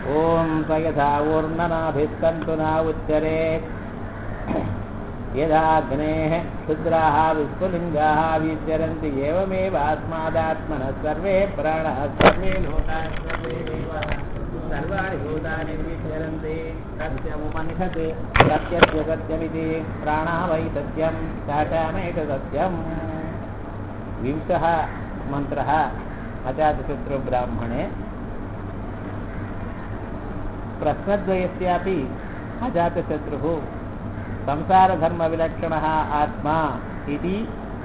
ओम सयथा ऊर्णनाभिस्तन्तुना उच्चरेत् यदाग्नेः क्षुद्राः विस्फुलिङ्गाः विचरन्ति एवमेव आत्मादात्मनः सर्वे प्राणाः सर्वे लोकाः सर्वे देवाः सर्वाणि भूतानि विचरन्ति सत्यमुपनिषत् सत्यस्य सत्यमिति प्राणः वै सत्यं शाखामेष सत्यम् विंशः मन्त्रः अजातशत्रुब्राह्मणे प्रश्नद्वयस्यापि अजातशत्रुः संसारधर्मविलक्षणः आत्मा इति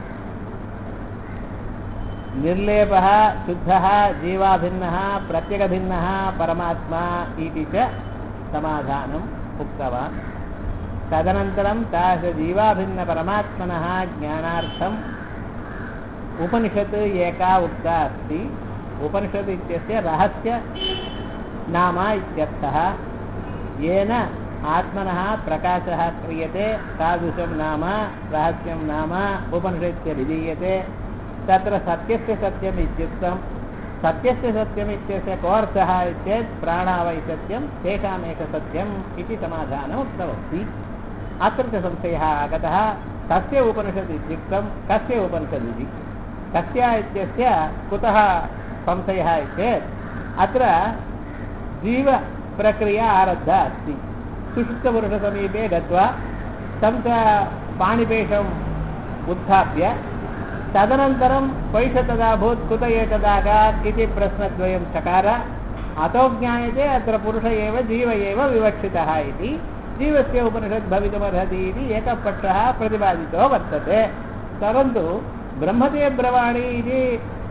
निर्लेपः शुद्धः जीवाभिन्नः प्रत्यगभिन्नः परमात्मा इति च समाधानम् उक्तवान्। तदनन्तरं तादृशजीवाभिन्नपरमात्मनः ज्ञानार्थम् उपनिषत् एका उक्ता अस्ति। उपनिषत् इत्यस्य रहस्य नाम इत्यर्थः येन आत्मनः प्रकाशः क्रियते तादृशं नाम रहस्यं नाम उपनिषत्य विधीयते। तत्र सत्यस्य सत्यम् इत्युक्तं सत्यस्य सत्यम् इत्यस्य कोऽर्थः चेत् प्राणा वै सत्यं तेषामेकसत्यम् इति समाधानम् उक्तमस्ति। अत्र च संशयः आगतः कस्य उपनिषत् इत्युक्तं कस्य उपनिषदिति कस्य इत्यस्य कुतः संशयः चेत् अत्र जीवप्रक्रिया आरब्धा अस्ति। सुषुप्तपुरुषसमीपे गत्वा तं च पाणिपेशम् उत्थाप्य तदनन्तरं पैषतदाभूत् कुत एतदागात् इति प्रश्नद्वयं चकार। अतो ज्ञायते अत्र पुरुष एव जीव एव विवक्षितः इति। जीवस्य उपनिषद् भवितुमर्हति इति एकः पक्षः प्रतिपादितो वर्तते। परन्तु ब्रह्मते ब्रवाणि इति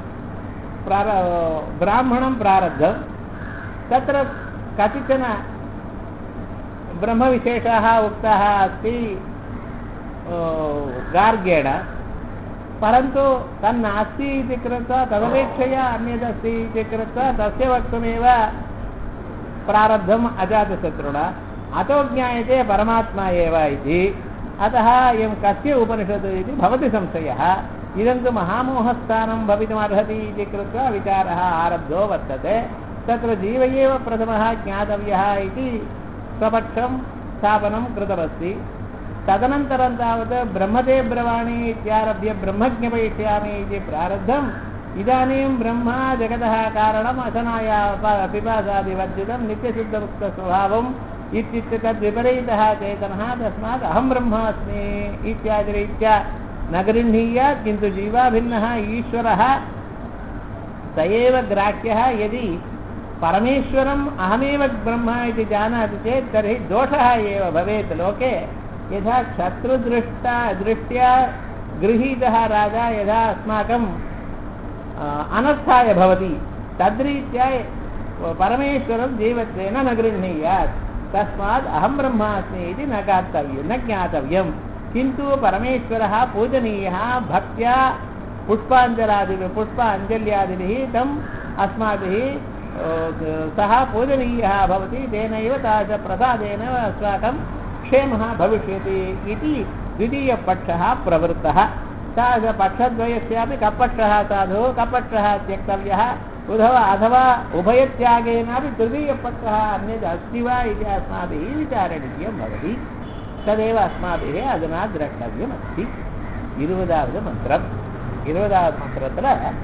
ब्राह्मणं प्रारब्धं तत्र कतिचन ब्रह्मविशेषाः उक्ताः अस्ति गार्ग्येण, परन्तु तन्नास्ति इति कृत्वा तदपेक्षया अन्यदस्ति इति कृत्वा तस्य वक्तुमेव प्रारब्धम् अजातशत्रुणा। अतो ज्ञायते परमात्मा एव इति। अतः इयं कस्य उपनिषत् इति भवति संशयः। इदं तु महामोहस्थानं भवितुमर्हति इति कृत्वा विचारः आरब्धो वर्तते। तत्र जीव एव प्रथमः ज्ञातव्यः इति स्वपक्षं स्थापनं कृतमस्ति। तदनन्तरं तावत् ब्रह्मते ब्रवाणि इत्यारभ्य ब्रह्मज्ञपयिष्यामि इति प्रारब्धम्। इदानीं ब्रह्मा जगतः कारणम् अशनाया पिपासादिवर्जितं नित्यशुद्धमुक्तस्वभावम् इत्युक्ते तद्विपरीतः चेतनः, तस्मात् अहं ब्रह्मास्मि इत्यादिरीत्या न गृह्णीयात्। किन्तु जीवाभिन्नः ईश्वरः स एव ग्राह्यः। यदि परमेश्वरम् अहमेव ब्रह्म इति जानाति चेत् तर्हि दोषः एव भवेत् लोके। यथा शत्रुदृष्ट्या गृहीतः राजा यथा अस्माकम् अनर्थाय भवति तद्रीत्या परमेश्वरं जीवत्वेन न गृह्णीयात्। तस्मात् अहं ब्रह्मास्मि इति न कर्तव्यं न ज्ञातव्यं। किन्तु परमेश्वरः पूजनीयः भक्त्या पुष्पाञ्जल्यादिभिः तम् अस्माभिः सः पूजनीयः भवति। तेनैव तादृशप्रसादेन अस्माकं क्षेमः भविष्यति इति द्वितीयपक्षः प्रवृत्तः। तादृशपक्षद्वयस्यापि कपक्षः साधु कपक्षः त्यक्तव्यः अथवा उभयत्यागेनापि तृतीयपक्षः अन्यद् अस्ति वा इति अस्माभिः विचारणीयं भवति। तदेव अस्माभिः अधुना द्रष्टव्यमस्ति। 20வது மந்திரம் 20வது மந்திரத்தில்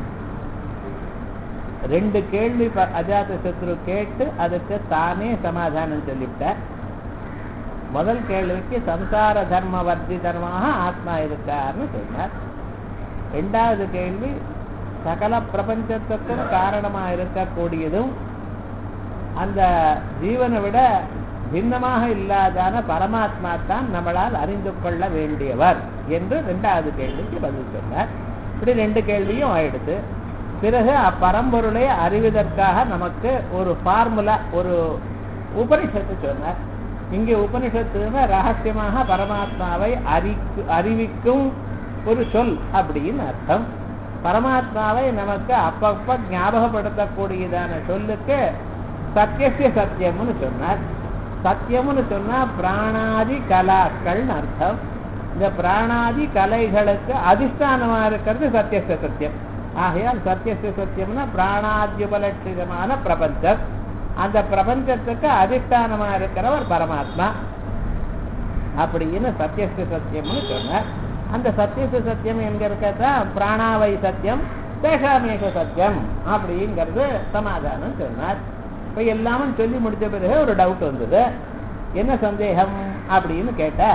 2 கேள்வி அஜாதசத்ரு கேட்டு அதுக்கு தானே சமாதானம் சொல்லிவிட்டார். முதல் கேள்விக்கு சம்சார தர்ம வர்ஜிதமாக ஆத்மா இருக்கார்னு சொன்னார். இரண்டாவது கேள்வி சகல பிரபஞ்சத்துக்கும் காரணமாக இருக்கக்கூடியதும் அந்த ஜீவனை விட பின்னமாக இல்லாதான பரமாத்மா தான் நம்மளால் அறிந்து கொள்ள வேண்டியவர் என்று இரண்டாவது கேள்விக்கு பதில் சொன்னார். இப்படி 2 கேள்வியும் ஆயிடுத்து. பிறகு அப்பரம்பொருளை அறிவதற்காக நமக்கு ஒரு ஃபார்முலா ஒரு உபனிஷத்து சொன்னார். இங்கே உபனிஷத்துன்னா ரகசியமாக பரமாத்மாவை அறிவிக்கும் ஒரு சொல் அப்படின்னு அர்த்தம். பரமாத்மாவை நமக்கு அப்பப்ப ஞாபகப்படுத்தக்கூடியதான சொல்லுக்கு சத்தியசிய சத்தியம்னு சொன்னார். சத்தியம்னு சொன்னா பிராணாதி கலாக்கள்னு அர்த்தம். இந்த பிராணாதி கலைகளுக்கு அதிஷ்டானமா இருக்கிறது சத்தியசிய சத்தியம். ஆகையால் சத்தியசிய சத்தியம்னா பிராணாத்யுபலட்சிதமான பிரபஞ்சம். அந்த பிரபஞ்சத்துக்கு அதிஷ்டானமா இருக்கிறவர் பரமாத்மா அப்படின்னு சத்தியஸ்து சத்தியம்னு சொன்னார். அந்த சத்தியஸ்து சத்தியம் எங்க இருக்கா? பிராணாவை சத்தியம் தேஷாமேக சத்தியம் அப்படிங்கிறது சமாதானம் சொன்னார். இப்ப எல்லாமும் சொல்லி முடிச்ச பிறகு ஒரு டவுட் வந்தது. என்ன சந்தேகம் அப்படின்னு கேட்டா,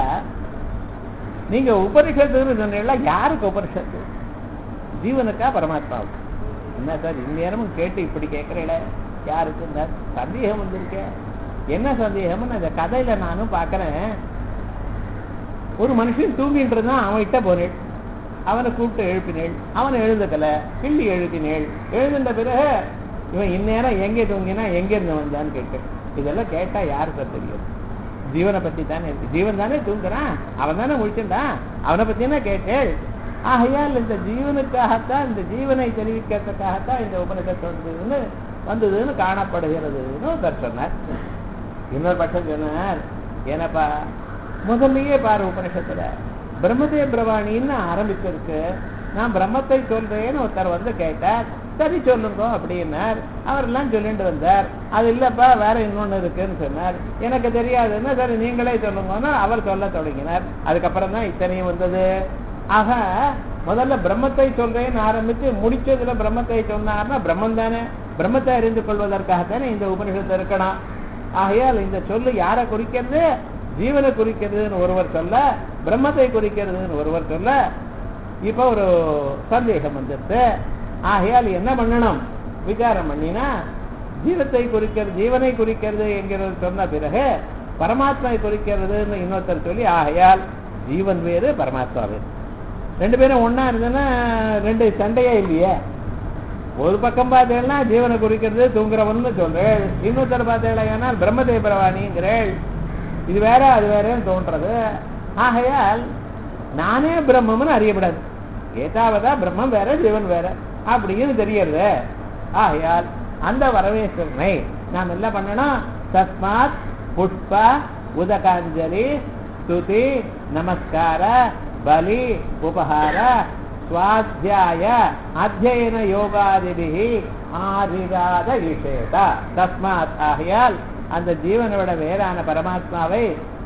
நீங்க உபனிஷத்துன்னு சொன்னீங்களா, யாருக்கு உபனிஷத்து? ஜீவனுக்கா பரமாத்மாவுக்கு? என்ன சார் இந்நேரமும் கேட்டு இப்படி கேட்கிறீங்களே, யாருக்கு சந்தேகம் வந்திருக்கேன்? என்ன சந்தேகம்னு அந்த கதையில நானும் பாக்குறேன். ஒரு மனுஷன் தூங்கிட்டு இருந்தான், அவன்கிட்ட போனேன், அவனை கூப்பிட்டு எழுப்பினேள், அவனை எழுந்துக்கல, கிள்ளி எழுப்பினேள். எழுதுன்ற பிறகு இவன் இந்நேரம் எங்கே தூங்கினா எங்க இருந்து வந்தான்னு கேட்டேன். இதெல்லாம் கேட்டா யாருக்கு தெரியும்? ஜீவனை பத்தி தானே இருக்கு. ஜீவன் தானே தூங்குறான், அவன் தானே முடிச்சுட்டான், அவனை பத்தினா கேட்டேள். ஆகையால் இந்த ஜீவனுக்காகத்தான், இந்த ஜீவனை தெரிவிக்கிறதுக்காகத்தான் இந்த உபனிஷத்து வந்ததுன்னு காணப்படுகிறதுன்னு ஒருத்தர் சொன்னார். இன்னொரு பட்சம் சொன்னார், ஏனப்பா முதல்லயே பாரு உபனிஷத்துல பிரம்மதே பிரவாணின்னு ஆரம்பிச்சிருக்கு, நான் பிரம்மத்தை சொல்றேன்னு ஒருத்தர் வந்து கேட்டார். சரி சொல்லுங்க அப்படின்னார். அவர் எல்லாம் சொல்லிட்டு வந்தார். அது இல்லப்பா வேற இன்னொன்னு இருக்குன்னு சொன்னார். எனக்கு தெரியாதுன்னா சரி நீங்களே சொல்லுங்கன்னா அவர் சொல்ல தொடங்கினார். அதுக்கப்புறம் தான் இத்தனையும் வந்தது. ஆக முதல்ல பிரம்மத்தை சொல்றேன்னு ஆரம்பிச்சு முடிச்சதுல பிரம்மத்தை சொன்னார்னா பிரம்மம் தானே, பிரம்மத்தை அறிந்து கொள்வதற்காகத்தானே இந்த உபனிஷத்து இருக்கணும். ஆகையால் இந்த சொல்லு யாரை குறிக்கிறது? ஜீவனை குறிக்கிறதுன்னு ஒருவர் சொல்ல, பிரம்மத்தை குறிக்கிறதுன்னு ஒருவர் சொல்ல. இப்ப ஒரு சந்தேகம் வந்துட்டு, ஆகையால் என்ன பண்ணணும்? விசாரம் பண்ணினா ஜீவத்தை குறிக்கிறது, ஜீவனை குறிக்கிறது என்கிறது சொன்ன பிறகு பரமாத்மாவை குறிக்கிறதுன்னு இன்னொருத்தர் சொல்லி, ஆகையால் ஜீவன் வேறு பரமாத்மா வேறு, ரெண்டு பேரும் ஒன்னா இருந்ததுன்னா ரெண்டு சண்டையே இல்லையே. ஒரு பக்கம் பார்த்தேன்னா ஜீவனை குறிக்கிறது தூங்குறவன்னு சொல்றேன், இன்னொருத்தர் பார்த்தேன்னா பிரம்மதே பிரவாணிங்கிறேள். இது வேற அது வேறன்னு தோன்றது. ஆகையால் நானே பிரம்மம்னு அறியப்படாது. ஏதாவதா பிரம்மம் வேற ஜீவன் வேற அப்படின்னு தெரியறது. ஆகையால் அந்த பரமேஸ்வரனை நாம் என்ன பண்ணணும்? தஸ்மாத் புஷ்ப உதகாஞ்சலி ஸ்துதி நமஸ்கார பலி உபஹார சுவாத்தியாய அத்தியன யோகாதிபிஹி ஆதிராத விஷேத. தஸ்மாத் ஆகையால் அந்த ஜீவனோட வேறான பரமாத்மாவை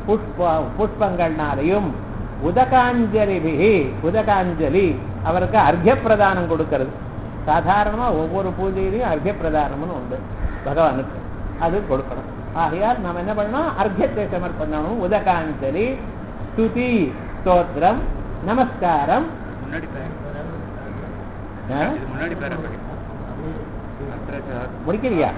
புஷ்பங்கள்னாலையும் உதகாஞ்சலிபிஹி, உதகாஞ்சலி அவருக்கு அர்க்ய பிரதானம் கொடுக்கிறது. சாதாரணமா ஒவ்வொரு பூஜையிலையும் அர்க்ய பிரதானம்னு உண்டு பகவானுக்கு, அது கொடுக்கணும். ஆகையால் நாம் என்ன பண்ணணும்? அர்க்யத்தை சமர்ப்பணம். உதகாஞ்சலி ஸ்துதி ஸ்தோத்திரம் நமஸ்காரம். முடிக்கிறியா?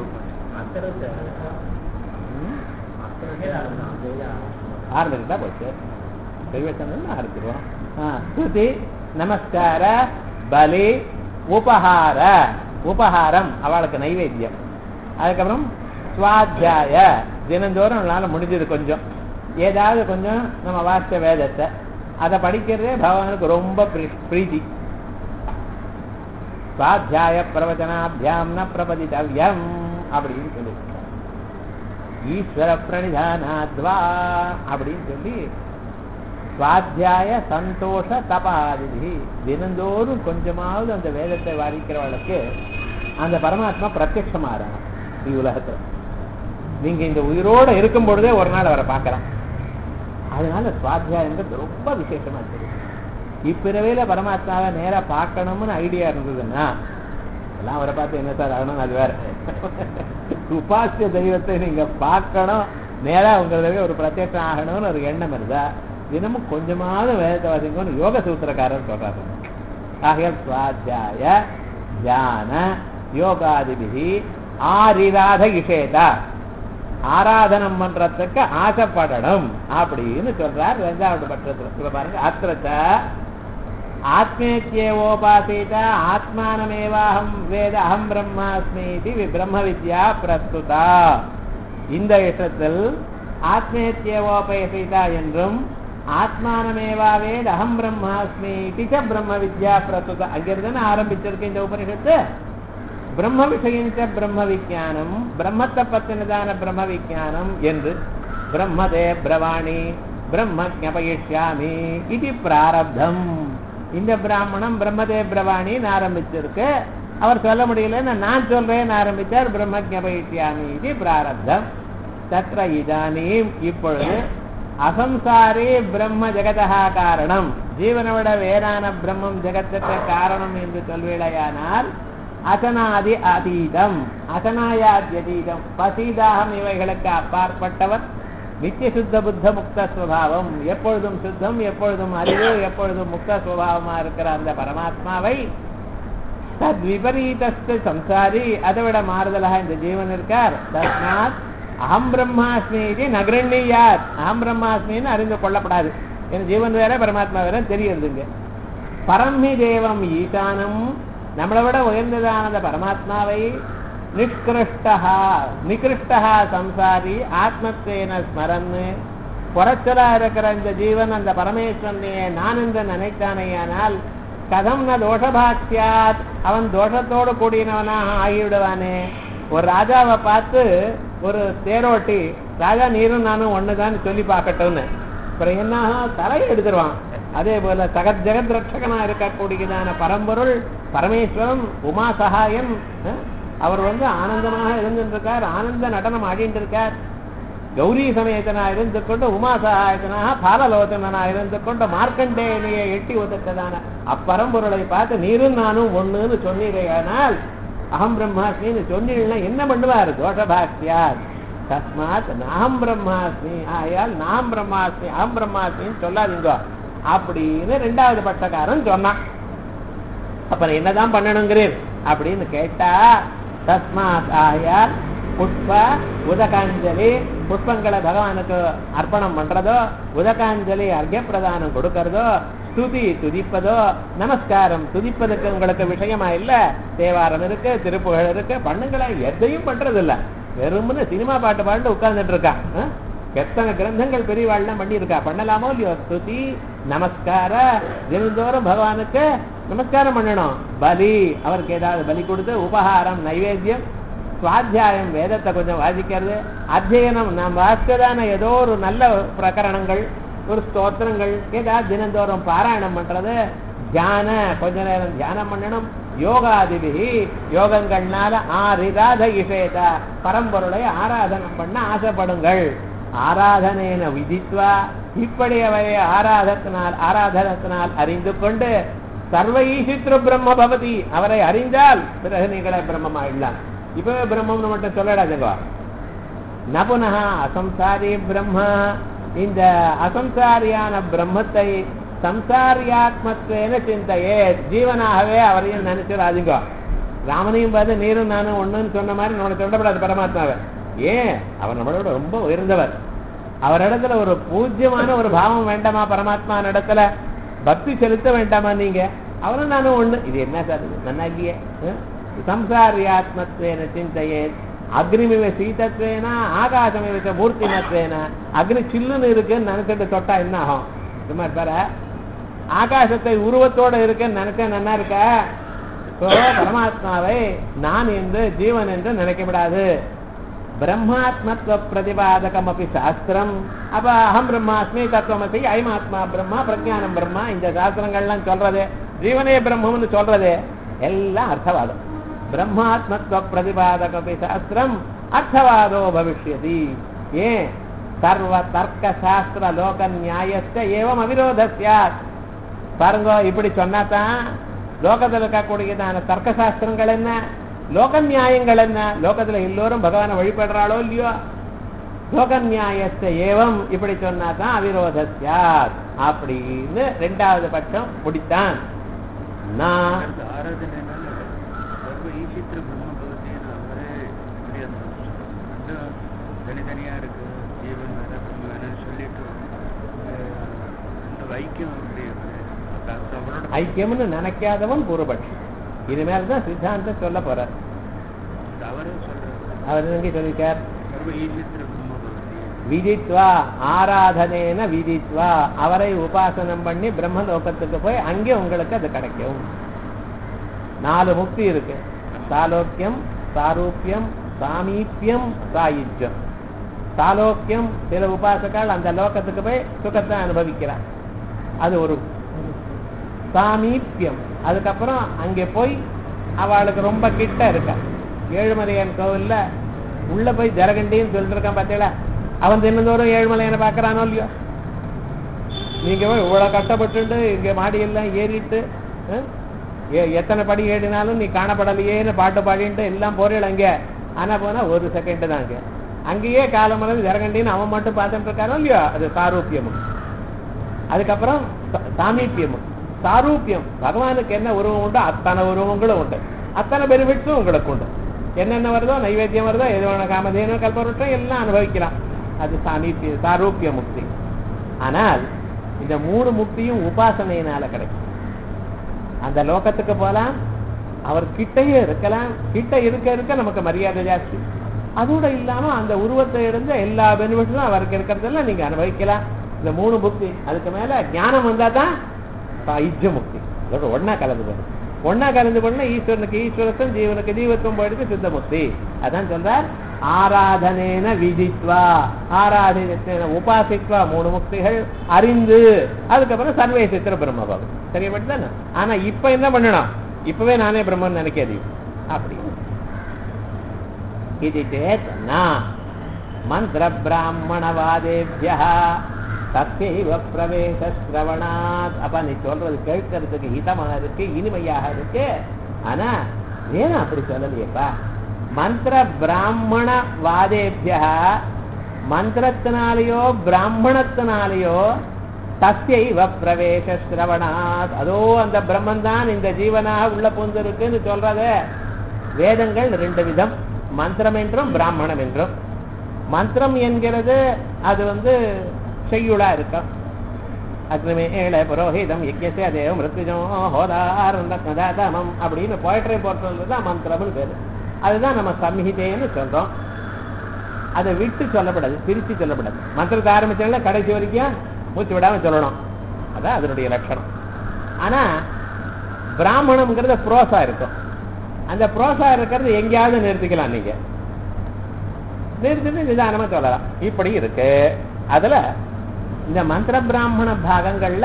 ஆரம்பிச்சா போச்சு, ஆரம்பிச்சிருவோம். ஸ்துதி நமஸ்கார பலி உபஹார, உபஹாரம் அவளுக்கு நைவேத்தியம். அதுக்கப்புறம் சுவாத்தியாய, தினந்தோறும் நம்மளால முடிஞ்சது கொஞ்சம் ஏதாவது கொஞ்சம் நம்ம வாசித்த வேதத்தை அதை படிக்கிறதே பகவானுக்கு ரொம்ப பிரீதி. சுவாத்தியாய பிரவச்சனாபியாம் ந பிரபதிதவ்யம் அப்படின்னு சொல்லி, ஈஸ்வர பிரணிதானாத்வா அப்படின்னு சொல்லி சுவாத்தியாய சந்தோஷ தபாதி. தினந்தோறும் கொஞ்சமாவது அந்த வேதத்தை வாசிக்கிறவளுக்கு அந்த பரமாத்மா பிரத்யட்சமாறான் உலகத்துல. நீங்க இந்த உயிரோட இருக்கும் பொழுதே ஒரு நாள் அவரை பார்க்கலாம். அதனால சுவாத்தியாயங்கிறது ரொம்ப விசேஷமா இருக்கு. இப்பிறவையில பரமாத்மாவை நேரா பார்க்கணும்னு ஐடியா இருந்ததுன்னா எல்லாம் அவரை பார்த்து என்ன சார் ஆகணும், அது வேற. உபாசிய தெய்வத்தை நீங்க பார்க்கணும், நேரா உங்களுடைய ஒரு பிரத்யட்சம் ஆகணும்னு ஒரு எண்ணம் இருந்தா தினமும் கொஞ்சமாவது வேதத்தை வாசிக்கணும்னு யோக சூத்திரக்காரர் சொல்றாரு. ஆகையால் சுவாத்தியாய தியான யோகாதிபிஹி ஆரிராத இஷேதா, ஆராதனம் பண்றதுக்கு ஆசைப்படணும் அப்படின்னு சொல்றார். இரண்டாவது பட்சத்துல பாருங்க, அத்திரச்ச ஆத்மேத்யோபாசீத ஆத்மானமேவாஹம் வேத அஹம் பிரம்மாஸ்மி பிரம்ம வித்யா பிரஸ்துதா. இந்த விஷயத்தில் ஆத்மேத்யோபாசீதா என்றும் ஆத்மானமேவா வேத அஹம் பிரம்மாஸ்மி பிரம்ம வித்யா பிரஸ்துதா அங்கிருந்து ஆரம்பிச்சிருக்கு இந்த உபனிஷத்து. பிரம்ம விஷயஞ்ச பிரம்ம விஜானம், பிரம்மத்தை பத்தினதான பிரம்ம விஜானம் என்று பிரம்மதே பிரவாணி பிரம்ம ஞபயிஷ்யாமி இது பிராரப்தம். இந்த பிராமணம் பிரம்மதே பிரவாணின்னு ஆரம்பிச்சிருக்கு. அவர் சொல்ல முடியலன்னு நான் சொல்றேன்னு ஆரம்பித்தார். பிரம்மஜபயிஷ்யாமி இது பிராரப்தம். தத்ர இதானீம் இப்பொழுது அசம்சாரி பிரம்ம ஜெகதா காரணம், ஜீவனை விட வேறான பிரம்மம் ஜெகத்துக்கு காரணம் என்று சொல்வேளையானால் அசனாதி அதீதம், அசனாயாதி அதீதம், பசிதாகம் இவைகளுக்கு அப்பாற்பட்டவர், நித்திய சுத்த புத்த முக்த சுவாவம், எப்பொழுதும் சுத்தம், எப்பொழுதும் அறிவு, எப்பொழுதும் முக்த சுவாவமா இருக்கிற அந்த பரமாத்மாவை தத் விபரீதஸ்து சம்சாரி, அதை விட மாறுதலாக இந்த ஜீவன் இருக்கார். தஸ்மாத் அகம் பிரம்மாஸ்மி இது நகரண்யாத், அகம் பிரம்மாஸ்மின்னு அறிந்து கொள்ளப்படாது. என் ஜீவன் வேற பரமாத்மா வேற தெரியுதுங்க. பரம்மி தேவம் ஈசானம், நம்மளை விட உயர்ந்ததான அந்த பரமாத்மாவை நிகிருஷ்டா சம்சாரி ஆத்மத்வேன ஸ்மரன்னு, குறைச்சலா இருக்கிற இந்த ஜீவன் அந்த பரமேஸ்வரனையே நான் என்று நினைத்தானேயானால் கதம் ந தோஷபாக்யாத், அவன் தோஷத்தோடு கூடியவனாக ஆகிவிடுவானே. ஒரு ராஜாவை பார்த்து ஒரு தேரோட்டி ராஜா நீரும் நானும் ஒண்ணுதான் சொல்லி பார்க்கட்டும்னு, அப்புறம் என்ன தலையை எடுத்துருவான். அதே போல சகத் ஜெகத் ரட்சகனா இருக்கக்கூடியதான பரம்பொருள் பரமேஸ்வரன் உமா சகாயன், அவர் ஆனந்தமாக இருந்திருக்கார், ஆனந்த நடனம் ஆடிட்டு இருக்கார். கௌரி சமேதனா இருந்து கொண்டு உமா சகாயத்தனாக பாலலோச்சனா இருந்து கொண்டு மார்க்கண்டேயனையை எட்டி உதட்டதான அப்பரம்பொருளை பார்த்து நீரும் நானும் ஒண்ணுன்னு சொன்னீரையானால் அகம் பிரம்மாஸ்மின்னு சொன்னீங்கன்னா என்ன பண்ணுவார்? தோஷபாக்யார். தஸ்மாத் நாகம் பிரம்மாஸ்மி, ஆயால் நாம் பிரம்மாஸ்மி அகம் பிரம்மாஸ்மின்னு சொல்லாதீங்க அப்படின்னு ரெண்டாவது பட்சக்காரன் சொன்னான். அப்புறம் என்னதான் பண்ணணுங்கிறீர் அப்படின்னு கேட்டா, தஸ்மாத் ஆயால் புஷ்ப உதகாஞ்சலி, புஷ்பங்களை பகவானுக்கு அர்ப்பணம் பண்றதோ, உதகாஞ்சலி அர்க்ய பிரதானம் கொடுக்கறதோ, ஸ்துதி துதிப்பதோ, நமஸ்காரம் துதிப்பதற்கு உங்களுக்கு விஷயமா இல்ல. தேவாரம் இருக்கு, திருப்புகழ் இருக்கு, பண்ணுங்களை எதையும் பண்றது இல்ல. வெறும்னு சினிமா பாட்டு பாட்டு உட்கார்ந்துட்டு இருக்கான். எத்தனை கிரந்தங்கள் பெரியவாழ்லாம் பண்ணி இருக்கா, பண்ணலாமோ இல்லையோ? ஸ்துதி நமஸ்கார, தினந்தோறும் பகவானுக்கு நமஸ்காரம் பண்ணணும். பலி, அவருக்கு ஏதாவது பலி கொடுத்து, உபகாரம் நைவேத்தியம், சுவாத்தியாயம் வேதத்தை கொஞ்சம் வாசிக்கிறது, அத்தியனம் நாம் வாசிக்கதான ஏதோ ஒரு நல்ல பிரகரணங்கள், ஒரு ஸ்தோத்திரங்கள் ஏதாவது தினந்தோறும் பாராயணம் பண்றது, தியான கொஞ்ச நேரம் தியானம் பண்ணணும். யோகாதிபி, யோகங்கள்னால ஆரிராத இஷேத, பரம்பொருளை ஆராதனம் பண்ண ஆசைப்படுங்கள். ஆராதனேன விதித்வா, இப்படி அவரை ஆராதனத்தினால் அறிந்து கொண்டு சர்வ ஈசித்ரு பிரம்ம பவதி, அவரை அறிந்தால் பிறகு நீங்களே பிரம்மமாயிடலாம். இப்பவே பிரம்மம்னு மட்டும் சொல்லடாதுங்க. நபுனஹ அசம்சாரி பிரம்மா, இந்த அசம்சாரியான பிரம்மத்தை சம்சாரியாத்மத்வேன சிந்தையே, ஜீவனாகவே அவரையும் நினைச்சிடாதீங்க. ராமனையும் பார்த்து நீரும் நானும் ஒண்ணுன்னு சொன்ன மாதிரி நம்மளை சொல்லப்படாது பரமாத்மாவை. ஏன்? அவர் நம்மளோட ரொம்ப உயர்ந்தவர். அவரிடத்துல ஒரு பூஜ்யமான ஒரு பாவம் வேண்டாமா? பரமாத்மா இடத்துல பக்தி செலுத்த வேண்டாமா? நீங்க அவரும் நானும் ஒண்ணு, இது என்ன சார் நல்லா இல்லையே. சம்சாரியாத்மத்வேன சிந்தையே, அக்னிமிவ சீதத்வேன ஆகாசமிவ மூர்த்திமத்வேன, அக்னி சில்லுன்னு இருக்குன்னு நினைச்சிட்டு தொட்டா என்ன ஆகும்? சும்மா இருப்பார? ஆகாசத்தை உருவத்தோட இருக்குன்னு நினைச்சா நல்லா இருக்க. பரமாத்மாவை நான் என்று ஜீவன் என்று நினைக்க விடாது. பிரம்மாத்மத்வ பிரதிபாதகம் அப்படி சாஸ்திரம். அப்ப அகம் பிரம்மாஸ்மி தத்துவமசி ஐமாத்மா பிரம்மா பிரஜானம் பிரம்மா, இந்த சாஸ்திரங்கள்லாம் சொல்றது ஜீவனே பிரம்மம்னு சொல்றது எல்லாம் அர்த்தவாதம். பிரம்மாத்மத்வ பிரதிபாதகம் சாஸ்திரம் அர்த்தவாதோ பவிஷ்யதி. ஏன்? சர்வ தர்க்க சாஸ்திர லோக நியாயஸ்த ஏவம் அவிரோதஸ்யாத். பாருங்க, இப்படி சொன்னாதான் லோகத்தில் இருக்கக்கூடியதான தர்க்க சாஸ்திரங்கள் என்ன, லோக நியாயங்கள் என்ன, லோகத்துல எல்லோரும் பகவானை வழிபடுறாளோ இல்லையோ, லோக நியாயஸ்த ஏவம் இப்படி சொன்னாதான் அவிரோதஸ்யாத் அப்படின்னு ரெண்டாவது பட்சம் முடித்தான். நான் தனித்தனியா இருக்கு ஜீவன் வேற பிரம்ம வேறன்னு சொல்லிட்டு ஐக்கியம் ஐக்கியம்னு நினைக்காதவன் பூர்வபட்சி. இனிமேல்தான் சித்தாந்தம் சொல்ல போறார். அவர் எங்க சொல்லிருக்கார்? விதித்வா ஆராதனேன விதித்வா, அவரை உபாசனம் பண்ணி பிரம்ம லோகத்துக்கு போய் அங்கே உங்களுக்கு அது கிடைக்கும். 4 முக்தி இருக்கு: சாலோக்கியம், சாரூபியம், சாமீபியம், சாயுஜ்யம். சாலோக்கியம், சில உபாசகால் அந்த லோகத்துக்கு போய் சுகத்தை அனுபவிக்கிறார், அது ஒரு. சாமீபியம், அதுக்கப்புறம் அங்கே போய் அவளுக்கு ரொம்ப கிட்ட இருக்கா. ஏழுமலையான் கோவில்ல உள்ள போய் ஜரகண்டின்னு சொல்லிட்டு இருக்கான் பார்த்தீங்களா, அவன் தினந்தோறும் ஏழுமலையானை பார்க்கறானோ இல்லையோ. நீங்க இவ்வளவு கஷ்டப்பட்டு இங்க மாடியெல்லாம் ஏறிட்டு எத்தனை படி ஏறினாலும் நீ காணப்படலையேன்னு பாட்டு பாடிட்டு எல்லாம் போறீள் அங்க. ஆனா போனா ஒரு செகண்ட் தான் அங்க, அங்கேயே காலமளவு ஜரகண்டின்னு அவன் மட்டும் பார்த்துட்டு இருக்கானோ இல்லையோ. அது சாரூபியமும். அதுக்கப்புறம் சாமீபியமும். சாரூபியம், பகவானுக்கு என்ன உருவம் உண்டோ அத்தனை உருவங்களும் உண்டு, அத்தனை பெனிஃபிட்ஸும் உங்களுக்கு உண்டு. என்னென்ன வருதோ, நைவேத்தியம் வருதோ, எதுவான காமதேனோ கல்பவருஷம் எல்லாம் அனுபவிக்கலாம். அது சாமீபிய சாரூபிய முக்தி. ஆனால் இந்த 3 முக்தியும் உபாசனையினால கிடைக்கும். அந்த லோகத்துக்கு போலாம், அவர் கிட்டையே இருக்கலாம், கிட்ட இருக்க இருக்க நமக்கு மரியாதை ஜாஸ்தி. அதோட இல்லாம அந்த உருவத்தை இருந்த எல்லா பெனிஃபிட்ஸும் அவருக்கு இருக்கிறதெல்லாம் நீங்க அனுபவிக்கலாம். இந்த 3 முக்தி. அதுக்கு மேல ஞானம் வந்தா தான் இஜ்ஜ முக்தி. அதோட ஒன்னா கலந்து போடும். ஒன்னா கலந்து போனா ஈஸ்வரனுக்கு ஈஸ்வரத்துவம், ஜீவனுக்கு ஜீவத்துவம் போயிடுது, சித்த முக்தி. அதான் சொல்றார், ஆராதனேன விதித்வா, ஆராதன உபாசித்வா, 3 முக்திகள் அறிந்து அதுக்கப்புறம் சர்வே சித்திர பிரம்மபாவம். தெரியப்பட்டுதானே? ஆனா இப்ப என்ன பண்ணணும்? இப்பவே நானே பிரம்மன் நினைக்காது அப்படி. இது சேத்தனா மந்திர பிராமணவாதேபியா தத்தைவ பிரவேச ஸ்ரவணாத். அப்ப நீ சொல்றது கேட்கறதுக்கு ஹிதமா இருக்கு, இனிமையாக இருக்கு. ஆனா ஏன் அப்படி சொல்லலையப்பா? மந்திர பிராமண வாதேபியா, மந்திரத்தினாலேயோ பிராமணத்தினாலேயோ தத்தைவ பிரவேச ஸ்ரவணாத், அதோ அந்த பிரம்மன் தான் இந்த ஜீவனாக உள்ள புந்திருக்குன்னு சொல்றத வேதங்கள் 2 விதம், மந்திரம் என்றும் பிராமணம் என்றும். மந்திரம் என்கிறது அது செய்யுளா இருக்கும். அக்னிமே ஏழ புரோஹிதம் யஜ்ஞசே தேவ மிருத்யுஜோ ஹோதாரம் அப்படின்னு போய்ட்ரி போட்டுதான் மந்திரம்னு பேரு. அதுதான் நம்ம சம்ஹிதைன்னு சொல்றோம். அதை விட்டு சொல்லப்படாது, பிரிச்சு சொல்லப்படாது. மந்திரத்தை ஆரம்பிச்சால கடைசி வரைக்கும் மூச்சு விடாம சொல்லணும், அதான் அதனுடைய லட்சணம். ஆனா பிராமணம்ங்கிறது புரோசா இருக்கும். அந்த புரோசா இருக்கிறது எங்கேயாவது நிறுத்திக்கலாம், நீங்க நிறுத்திட்டு நிதானமா சொல்லலாம். இப்படி இருக்கு. அதுல இந்த மந்திர பிராமண பாகங்கள்ல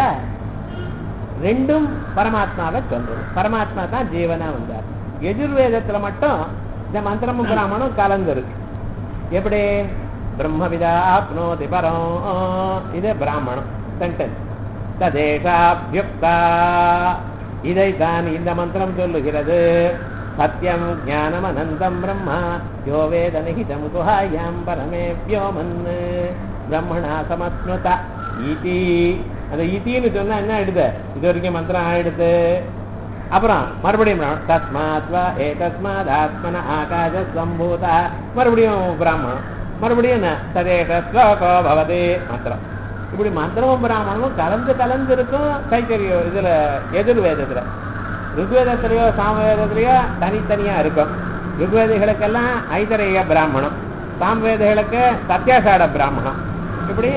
2ம் பரமாத்மாவை சொல்றது. பரமாத்மா தான் ஜீவனா வந்தார். எஜுர்வேதத்துல மட்டும் இந்த மந்திரமும் பிராமணம் கலந்து இருக்கு. எப்படி? பிரம்மவிதா ஆப்னோதி பரம், இது பிராமணம் சென்டென்ஸ். ததேஷாப்யுக்தா, இதைத்தான் இந்த மந்திரம் சொல்லுகிறது. சத்யம் ஞானம் அனந்தம் பிரம்மா யோ வேத நிஹிதம் குஹாயாம் பரமே வ்யோமன் பிரம்மணா சமஸ்னுதா ஈதி. அந்த ஈத்தின்னு சொன்னா என்ன ஆயிடுது? இது வரைக்கும் மந்திரம் ஆயிடுது. அப்புறம் மறுபடியும் தஸ்மாத் வா ஏதஸ்மாத் ஆத்மன ஆகாச சம்பூதா, மறுபடியும் பிராமணம், மறுபடியும் சதேஷ ஸ்லோகோ பவதே மந்திரம். இப்படி மந்திரமும் பிராமணமும் கலந்து கலந்து இருக்கும். கைத்தறியோ இதுல எதிர்வேதத்துல, ருக்வேதத்திலேயோ சாமவேதத்திலேயோ தனித்தனியா இருக்கும். ருக்வேதிகளுக்கெல்லாம் ஐதரேய பிராமணம், சாம்வேதிகளுக்கு சத்யாசாட பிராமணம், இப்படி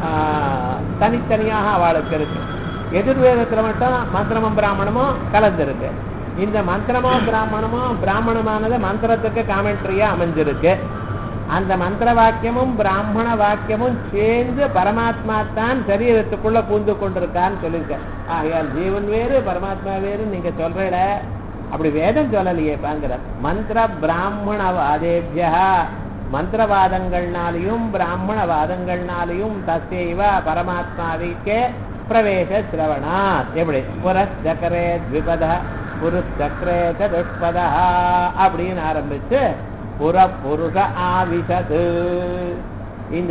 தனித்தனியாக அவளுக்கு இருக்கு. எதிர்வேதத்துல மட்டும் மந்திரமும் பிராமணமும் கலந்துருக்கு. இந்த மந்திரமும் பிராமணமும், பிராமணமானது மந்திரத்துக்கு காமெண்ட்ரியா அமைஞ்சிருக்கு. அந்த மந்திர வாக்கியமும் பிராமண வாக்கியமும் சேர்ந்து பரமாத்மா தான் சரீரத்துக்குள்ள பூந்து கொண்டிருக்கான்னு சொல்லியிருக்க. ஆகையால் ஜீவன் வேறு பரமாத்மா வேறு நீங்க சொல்றீல, அப்படி வேதம் சொல்லலையே பாங்கிற. மந்திர பிராமணவாதேபியா, மந்திரவாதங்கள்னாலையும் பிராமணவாதங்கள்னாலையும் தசைவ பரமாத்மாவிக்கே பிரவேச சிரவணாத். எப்படி? புரச்சக்கரே த்விபத புருச்சக்கரே சதுஷ்பத அப்படின்னு ஆரம்பிச்சு புறப்புருஷ ஆவிஷது. இந்த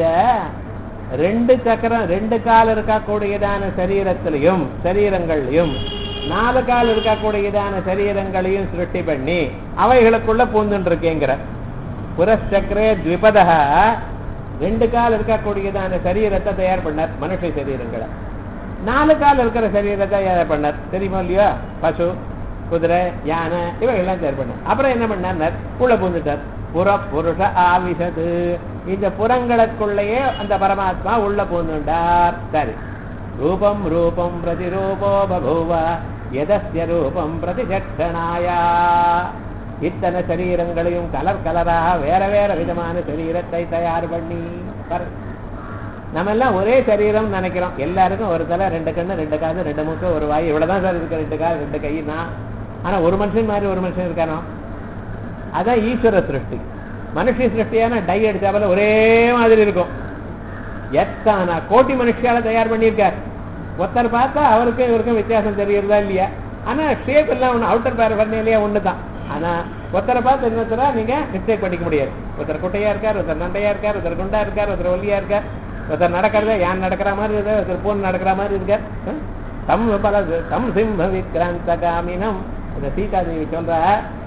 2 சக்கரம் 2 கால் இருக்கக்கூடியதான சரீரத்திலையும் சரீரங்களையும் 4 கால் இருக்கக்கூடியதான சரீரங்களையும் சிருஷ்டி பண்ணி அவைகளுக்குள்ள பூந்துட்டு இருக்கேங்கிற. புரச்சக்கரே த்விபத 2 கால் இருக்கக்கூடியதான சரீரத்தை தயார் பண்ணார். மனுஷ சரீரங்களை 4 கால் இருக்கிற சரீரத்தை தயார் பண்ணார். தெரியுமா இல்லையா? பசு, குதிரை, யானை இவைகள்லாம் தயார் பண்ணார். அப்புறம் என்ன பண்ணார்? உள்ள பூந்துட்டார். புறப்புருஷ ஆவிஷது. இந்த புறங்களுக்குள்ளேயே அந்த பரமாத்மா உள்ள பூந்துட்டார். சரி, ரூபம் ரூபம் பிரதிரூபோ பபூவ யதஸ்ய ரூபம் பிரதிஜக்ஷணாயா. இத்தனை சரீரங்களையும் கலர் கலராக வேற வேற விதமான சரீரத்தை தயார் பண்ணி, நம்ம எல்லாம் ஒரே சரீரம் நினைக்கிறோம். எல்லாருக்கும் ஒரு தலை, 2 கண்ணு, 2 காது, 2 மூக்கு, ஒரு வாய், இவ்வளவுதான் சார் இருக்கு. 2 கால், 2 கை. நான் ஆனா ஒரு மனுஷன் மாதிரி ஒரு மனுஷன் இருக்கானோ? அதான் ஈஸ்வர சிருஷ்டி. மனுஷ சிருஷ்டியான டை அடிச்சாப்பல ஒரே மாதிரி இருக்கும். எத்தனை கோட்டி மனுஷால தயார் பண்ணியிருக்கார். ஒருத்தர் பார்த்தா அவருக்கும் இவருக்கும் வித்தியாசம் தெரியுறதா இல்லையா? ஆனா ஷேப் எல்லாம் ஒண்ணு, அவுட்டர் பேரஃபர்னியா ஒண்ணுதான். ஆனா ஒருத்தரை பார்த்து இன்னொருத்தரா நீங்க மிஸ்டேக் பண்ணிக்க முடியாது. ஒருத்தர் குட்டையா இருக்கார், ஒருத்தர் நண்டையா இருக்கார், ஒருத்தர் குண்டா இருக்கார், ஒருத்தர் ஒல்லியா இருக்கார், ஒருத்தர் நடக்கிறத யான் நடக்கிற மாதிரி இருக்கு, ஒருத்தர் பூன் நடக்கிற மாதிரி இருக்கார். தம் பலது தம் சிம்ம விக்ராந்த காமினம். இந்த சீதாதேவி சொல்ற,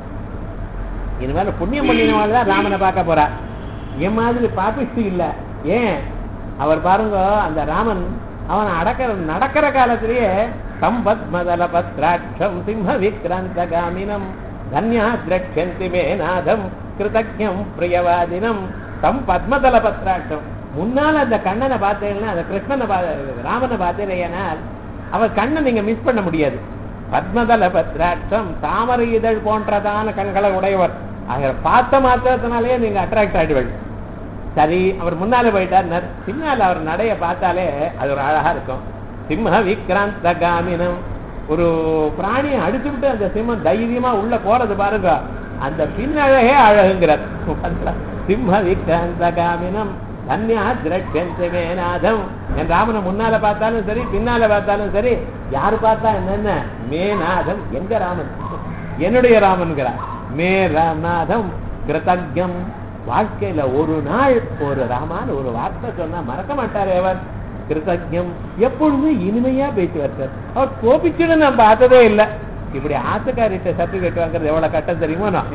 இனிமேல புண்ணியம் பண்ணினவாள்தான் ராமனை பார்க்க போறா. என் மாதிரி பாப்பிஸ்து இல்ல. ஏன் அவர் பாருங்க, அந்த ராமன் அவன் நடக்கிற காலத்திலேயே தம் பத்மதல பத்ராட்சம் சிம்ம விக்ராந்த காமினம் தன்யா திரட்சந்தி மே நாதம் கிருதஜ்ஞம் பிரியவாதினம். தம் பத்மதல பத்ராட்சம். முன்னால அந்த கண்ணனை பார்த்தீங்கன்னா, அந்த கிருஷ்ணனை ராமனை பார்த்தீங்கன்னா அவர் கண்ணை நீங்க மிஸ் பண்ண முடியாது. பத்மதல பத்ராட்சம், தாமரை இதழ் போன்றதான கண்களை உடையவர். பார்த்த மாத்திரத்தினாலேயே நீங்க அட்ராக்ட் ஆயிடுவீங்க. சரி, அவர் முன்னால போயிட்டார், பின்னால அவர் நடைய பார்த்தாலே அது ஒரு அழகா இருக்கும். சிம்ம விக்ராந்த காமினம். ஒரு பிராணியை அடிச்சு விட்டு அந்த சிம்மம் தைரியமா உள்ள போறது பாருங்க, அந்த பின்னழகே அழகுங்கிறார். சிம்ம விக்ராந்த காமினம் தன்யா திரட்சந்தி மே நாதம். என் ராமனை முன்னால பார்த்தாலும் சரி பின்னால பார்த்தாலும் சரி, யாரு பார்த்தா என்னென்ன மேநாதம், எங்க ராமன், என்னுடைய ராமன்கிறார். மே ராமநாதம் கிருதஜ்ஞம். வாழ்க்கையில ஒரு நாள் ஒரு ராமான் ஒரு வார்த்தை சொன்னா மறக்க மாட்டாரு அவர். கிருதஜ்ஞம், எப்பொழுதுமே இனிமையா பேசுவார் சார். அவர் கோபிச்சுன்னு நான் பார்த்ததே இல்லை. இப்படி ஆசைக்காரிட்ட சர்டிபிகேட் வாங்குறது எவ்வளவு கட்டம் தெரியுமோ. நான்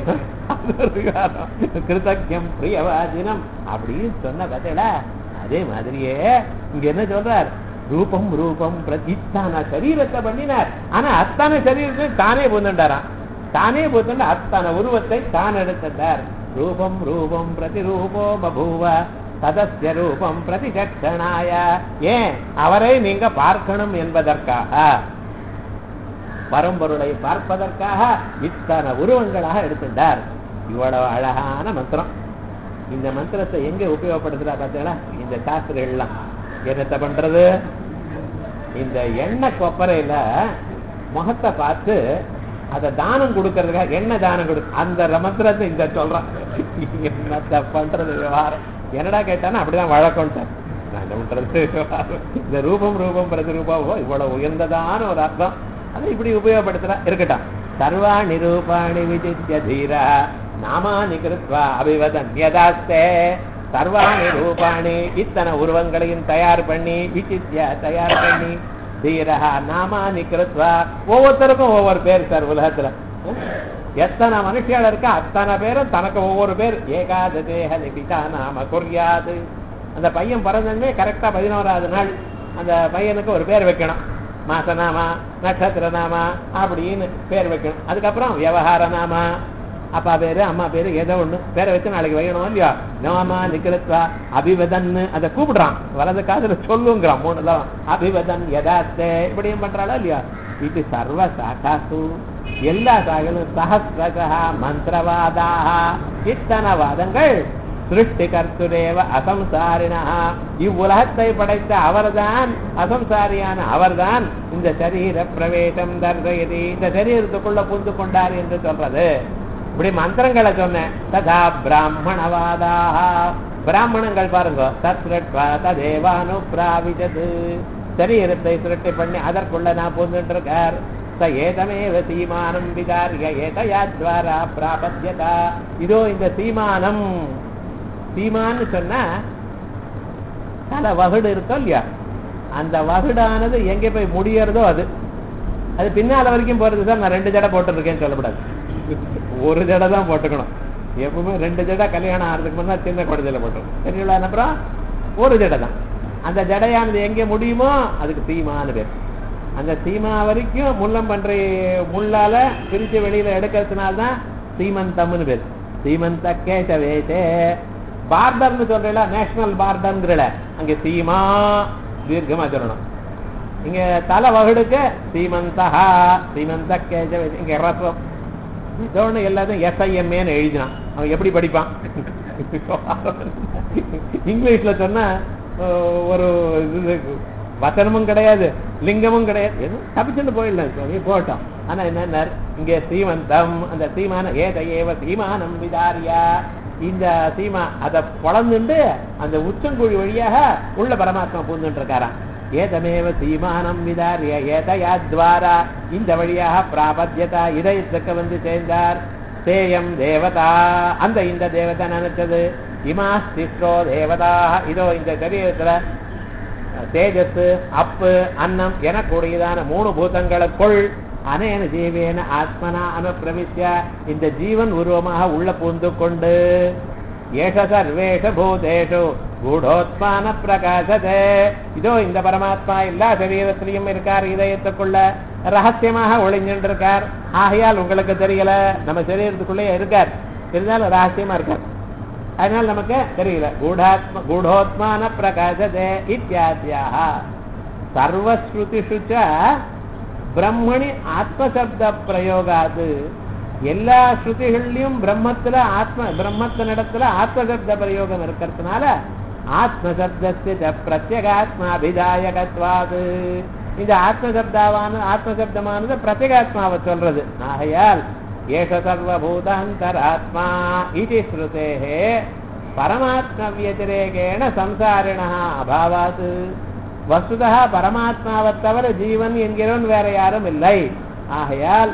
கிருதஜ்ஞம் பிரியவாதினம் அப்படின்னு சொன்ன பார்த்தேடா. அதே மாதிரியே இங்க என்ன சொல்றார், ரூபம் ரூபம் இத்தான சரீரத்தை பண்ணினார். ஆனா அத்தான சரீரத்தை தானே பூந்துட்டாராம். தானே பூத்துண்டு அத்தான உருவத்தை தான் எடுத்தார். ரூபம் ரூபம் பிரதிரூபோ பபூவ சதஸ்ய ரூபம் பிரதிகட்சணாய. ஏன் அவரை நீங்க பார்க்கணும் என்பதற்காக, பரம்பொருளை பார்ப்பதற்காக இத்தனை உருவங்களாக எடுத்துட்டார். இவ்வளவு அழகான மந்திரம். இந்த மந்திரத்தை எங்க உபயோகப்படுத்துறா பார்த்தீங்களா? இந்த சாஸ்திரங்கள்லாம் என்னத்தை பண்றது, இந்த எண்ணெய் கொப்பரையில முகத்தை பார்த்து அதை தானம் கொடுக்கறதுக்காக எண்ணெய் தானம் அந்த மந்திரத்தை இந்த சொல்றான். என்னத்தை பண்றது விவகாரம்? என்னடா கேட்டானா அப்படிதான் வழக்கம்ட்டார். நான் என்ன பண்றது விவகாரம்? இந்த ரூபம் ரூபம் பிரதிரூபாவோ இவ்வளவு உயர்ந்ததான ஒரு அர்த்தம், அதை இப்படி உபயோகப்படுத்துறா. இருக்கட்டும். சர்வா நிரூபாணி விஜித்ய தீரா நாமானி கிருத்வா அபிவதன்யதாஸ்தே. சர்வாணி ரூபாணி, இத்தனை உருவங்களையும் தயார் பண்ணி, விசித்ய தயார் பண்ணி, தீரா நாமானி கிருத்வா, ஒவ்வொருத்தருக்கும் ஒவ்வொரு பேர் சார். உலகத்துல எத்தனை மனுஷியால இருக்கா அத்தனை பேரும் தனக்கு ஒவ்வொரு பேர். ஏகாதேக நிபிதா நாம குறியாது. அந்த பையன் பிறந்தே கரெக்டா 11வது நாள் அந்த பையனுக்கு ஒரு பேர் வைக்கணும். மாசநாமா, நட்சத்திர நாமா அப்படின்னு பேர் வைக்கணும். அதுக்கப்புறம் விவகார நாமா, அப்பா பேரு அம்மா பேரு ஏதோ ஒண்ணு பேரை வச்சு நாளைக்கு வைக்கணும் இல்லையா? நாமா நிகழ்த்தா அபிவதன், அதை கூப்பிடுறான். வலது காதுல சொல்லுங்கிறான். 3 அபிவதன் யதாஸ்தே இப்படியும் பண்றாளா இல்லையா? இது சர்வ சாகாசு, எல்லா சாகலும் சஹஸ்ரகா மந்திரவாதாக, இத்தனை வாதங்கள் சிருஷ்டி கர்த்துரேவ அசம்சாரினா, இவ்வுலகத்தை படைத்த அவர்தான், அசம்சாரியான அவர்தான் இந்த சரீர பிரவேசம் தர்கயதி, இந்த சரீரத்துக்குள்ள புரிந்து கொண்டார் என்று சொல்றது. இப்படி மந்திரங்களை சொன்னேன். ததா பிராமணவாதாக, பிராமணங்கள் பாருங்க, தத்ரட்வா ததேவானு பிராவிஜது, சரீரத்தை சிருஷ்டி பண்ணி அதற்குள்ள நான் புரிந்துட்டு இருக்கார். ச ஏதமேவ சீமானம் விகாரிய ஏதயாத்வாரா பிராபத்யதா. இதோ இந்த சீமானம், சீமான்னு சொன்னா தலை வகுடு இருக்கோ இல்லையா, அந்த வகுடானது எங்க போய் முடியறதோ அது அது பின்னால வரைக்கும் போறது சார். நான் 2 ஜடை போட்டுருக்கேன்னு சொல்லக்கூடாது, ஒரு ஜடை தான் போட்டுக்கணும். எப்பவுமே 2 ஜடை கல்யாணம் ஆகிறதுக்கு முன்னா சின்ன குழந்தையில போட்டுரும். சரிங்களா? அப்புறம் ஒரு ஜடை தான். அந்த ஜடையானது எங்க முடியுமோ அதுக்கு சீமானு பேர். அந்த சீமா வரைக்கும் முள்ளம் பண்ற முள்ளால பிரிச்சு வெளியில எடுக்கிறதுனால்தான் சீமந்தம்னு பேர். சீமந்த கேசவேசே பார்டர்னு சொல்றீங்களா, நேஷனல் பார்டர்ங்கிறல, அங்க சீமா தீர்க்கமா சொல்லணும். இங்க தலை வகுடுக்கு சீமந்தஹா, சீமந்த கேசவேசே. இங்க ரசம் இதோன்னு எல்லாத்தையும் SIMAன்னு எழுதினான். அவன் எப்படி படிப்பான்? இங்கிலீஷ்ல சொன்னா ஒரு வசனமும் கிடையாது, லிங்கமும் கிடையாது, எதுவும் தப்பிச்சுட்டு போயிடலாம் சுவாமி, போட்டோம். ஆனா என்ன இங்க சீமந்தம், அந்த சீமான ஏதையேவ சீமானம் விதாரியா, இந்த சீமா அதை பொழந்துண்டு அந்த உச்சங்குழி வழியாக உள்ள பரமாத்மா பூந்துட்டு இருக்காராம். ஏதமேவ சீமானம் விதாரிய ஏதயாத்வாரா, இந்த வழியாக பிராபத்யதா இதயத்துக்கு வந்து சேர்ந்தார். சேயம் தேவதா, அந்த இந்த தேவதை நினைச்சது. இமாஸ்திஸ்ரோ தேவதா, இதோ இந்த சரீரத்துல தேஜஸ் அப்பு அன்னம் எனக்கூடியதான 3 பூதங்களுக்குள் அனேன ஜீவேன ஆத்மனா அனுப்பிரவிஷ்ய, இந்த ஜீவன் உருவமாக உள்ள பூந்து கொண்டு ஏஷ சர்வேஷ பூதேஷு கூடோத்மான பிரகாசதே, இதோ இந்த பரமாத்மா எல்லா சரீரத்திலையும் இருக்கார், இதயத்துக்குள்ள ரகசியமாக ஒளிஞ்சுட்டு இருக்கார். ஆகையால் உங்களுக்கு தெரியல, நம்ம சரீரத்துக்குள்ளே இருக்கார், இருந்தாலும் ரகசியமா இருக்கார், அதனால நமக்கு தெரியல. கூடோத்மான பிரகாசதே இத்தியாத்யாக சர்வஸ்ருதிஷு ச பிரம்மணி ஆத்மசப்த பிரயோகாது, எல்லா ஸ்ருதிகள்லயும் பிரம்மத்தினிடத்துல ஆத்மசப்த பிரயோகம் இருக்கிறதுனால ஆத்மசப்தஸ்ய பிரத்யேகாத்மாபிதாயகத்வாது, இந்த ஆத்மசப்தமானது பிரத்யேகாத்மாவை சொல்றது. ஆகையால் ஏஷ சர்வபூதாந்தராத்மா இது ஸ்ருதேஹே பரமாத்ம வியதிரேகேண சம்சாரிணா அபாவாத், வஸ்துதா பரமாத்மாவை தவிர ஜீவன் என்கிறவன் வேற யாரும் இல்லை. ஆகையால்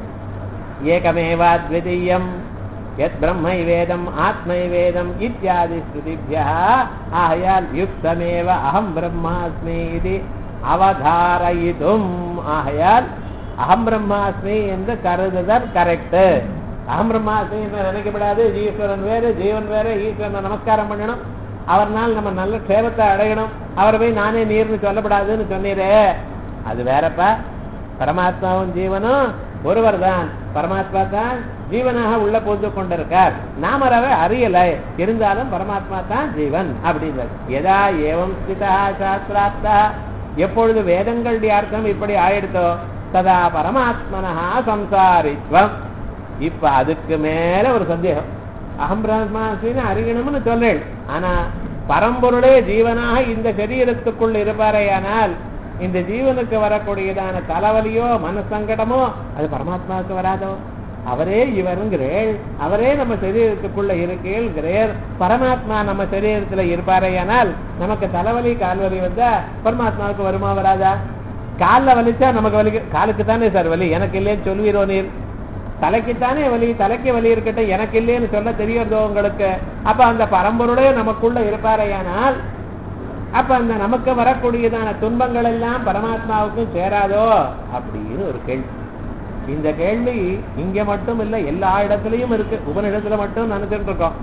ஏகமேவாத்விதீயம் யத் பிரம்மைவேதம் ஆத்மைவேதம் இத்தியாதி ஸ்ருதிभ्यः, ஆகையால் யுக்தமேவ அகம் பிரம்மாஸ்மி இது அவதாரயிதும், ஆகையால் அகம் பிரம்மாஸ்மி என்று கருதுதல் கரெக்ட். அகம் பிரம்மாஸ்மி என்று நினைக்கப்படாது. ஈஸ்வரன் வேறு ஜீவன் வேறு, ஈஸ்வரனை நமஸ்காரம் பண்ணணும், அவர்னால் நம்ம நல்ல க்ஷேமத்தை அடையணும், அவரை போய் நானே நீர்னு சொல்லப்படாதுன்னு சொன்னீரே, அது வேறப்பா. பரமாத்மாவும் ஜீவனும் ஒருவர் தான், பரமாத்மா தான் ஜீவனாக உள்ள போந்து கொண்டிருக்கார், நாம அவரை அறியலை, இருந்தாலும் பரமாத்மா தான் ஜீவன் அப்படின்றது. எதா ஏவம் ஸ்திதா சாஸ்திரார்த்தா, எப்பொழுது வேதங்களுடைய அர்த்தம் இப்படி ஆயிடுத்தோ ததா பரமாத்மனஹா சம்சாரித்வம். இப்ப அதுக்கு மேல ஒரு சந்தேகம், அகம் பிரம்மாஸ்மின்னு அறியணும்னு சொல்லேன், ஆனா பரம்பொருளே ஜீவனாக இந்த சரீரத்துக்குள் இருப்பாரேயானால் இந்த ஜீவனுக்கு வரக்கூடியதான தலைவலியோ மனசங்கடமோ அது பரமாத்மாவுக்கு வராதோ? அவரே இவருங்கிறேள், அவரே நம்ம சரீரத்துக்குள்ள இருக்கேள்கிறேர், பரமாத்மா நம்ம சரீரத்துல இருப்பாரேயானால் நமக்கு தலைவலி கால்வலி வந்தா பரமாத்மாவுக்கு வருமா வராதா? காலில் வலிச்சா நமக்கு வலி, காலுக்குத்தானே சார் வலி, எனக்கு இல்லைன்னு சொல்லுவீரோ நீர்? தலைக்குத்தானே வலி, தலைக்கு வலி இருக்கட்டும், எனக்கு இல்லைன்னு சொல்ல தெரியறதோ உங்களுக்கு? அப்ப அந்த பரம்பொருளே நமக்குள்ள இருப்பாரையானால் அப்ப அந்த நமக்கு வரக்கூடியதான துன்பங்கள் எல்லாம் பரமாத்மாவுக்கும் சேராதோ அப்படின்னு ஒரு கேள்வி. இந்த கேள்வி இங்க மட்டும் இல்ல, எல்லா இடத்துலயும் இருக்கு. உபநிடத்துல மட்டும் நினைச்சுட்டு இருக்கோம்.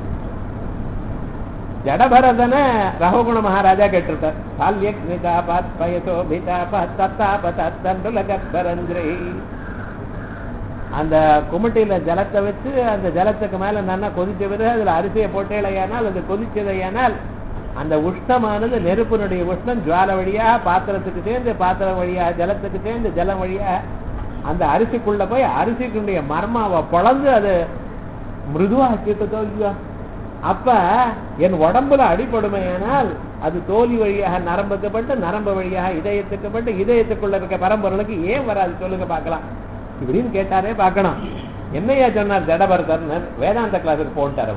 ஜடபரதன ரகுகுண மகாராஜா கேட்டிருக்கார். அந்த குமிட்டியில ஜலத்தை வச்சு அந்த ஜலத்துக்கு மேல நல்லா கொதிச்ச பிறகு அதுல அரிசியை போட்டேலையானால் அது கொதிச்சதையானால் அந்த உஷ்ணமானது நெருப்பினுடைய உஷ்ணம் ஜுவால வழியா பாத்திரத்துக்கு சேர்ந்து, பாத்திரம் வழியா ஜலத்துக்கு சேர்ந்து, ஜலம் வழியா அந்த அரிசிக்குள்ள போய் அரிசிக்குடைய மர்மாவை பொழந்து அது மிருதுவாக்கிட்டதோ இல்லையா? அப்ப என் உடம்புல அடிப்படுமையானால் அது தோலி வழியாக நரம்புக்கு பட்டு, நரம்பு வழியாக இதயத்துக்கு பட்டு, இதயத்துக்குள்ள இருக்க பரம்பொருளுக்கு ஏன் வராது சொல்லுங்க பார்க்கலாம் இப்படின்னு கேட்டாரே பார்க்கணும். என்னையா சொன்னார் ஜடபரதர்? வேதாந்த கிளாஸுக்கு போட்டார்.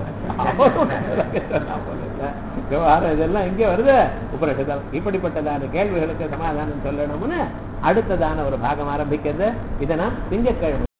இதெல்லாம் இங்கே வருது உபநிஷத்தில். இப்படிப்பட்டதான கேள்விகளுக்கு சமாதானம் சொல்லணும்னு அடுத்ததான ஒரு பாகம் ஆரம்பிக்கிறது. இதை நாம் திங்கட்கிழமை